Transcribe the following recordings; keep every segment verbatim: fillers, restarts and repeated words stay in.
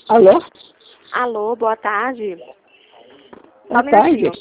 Alô? Alô, boa tarde. Boa Só um tarde. minutinho.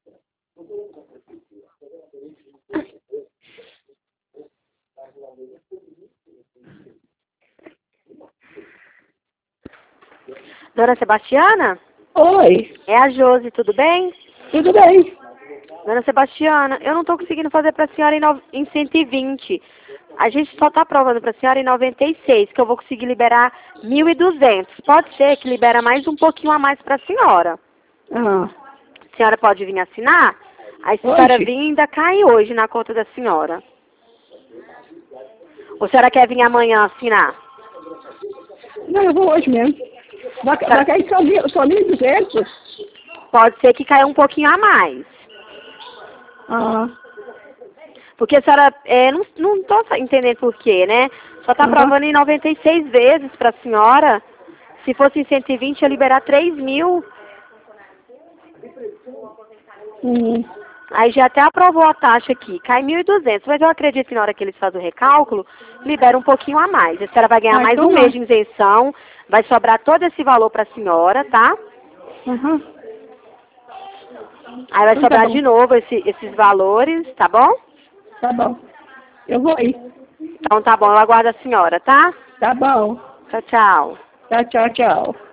Dona Sebastiana? Oi, É a Josi, tudo bem? tudo bem? Dona Sebastiana, eu não estou conseguindo fazer para a senhora em, no... em cento e vinte. A gente só está aprovando para a senhora em noventa e seis, que eu vou conseguir liberar mil e duzentos. Pode ser que libera mais um pouquinho a mais para a senhora. Ah, A senhora pode vir assinar? Aí se a senhora hoje? vir, ainda cai hoje na conta da senhora. Ou a senhora quer vir amanhã assinar? Não, eu vou hoje mesmo. Vai, vai cair só mil, só mil e duzentos? Pode ser que caia um pouquinho a mais. Ah, Porque a senhora, é, não, não tô entendendo por quê, né? Só tá aham. aprovando em noventa e seis vezes pra senhora. Se fosse em cento e vinte, ia liberar três mil. Hum. Aí já até aprovou a taxa aqui, cai mil e duzentos. Mas eu acredito que na hora que eles fazem o recálculo, libera um pouquinho a mais. A senhora vai ganhar Ah, mais então um mês vai. de isenção, vai sobrar todo esse valor pra senhora, tá? Aham. Aí vai Então tá sobrar bom, de novo esse- esses valores, tá bom? tá bom. Eu vou ir. Então tá bom, eu aguardo a senhora, tá? Tá bom. Tchau, tchau. Tá, tchau, tchau.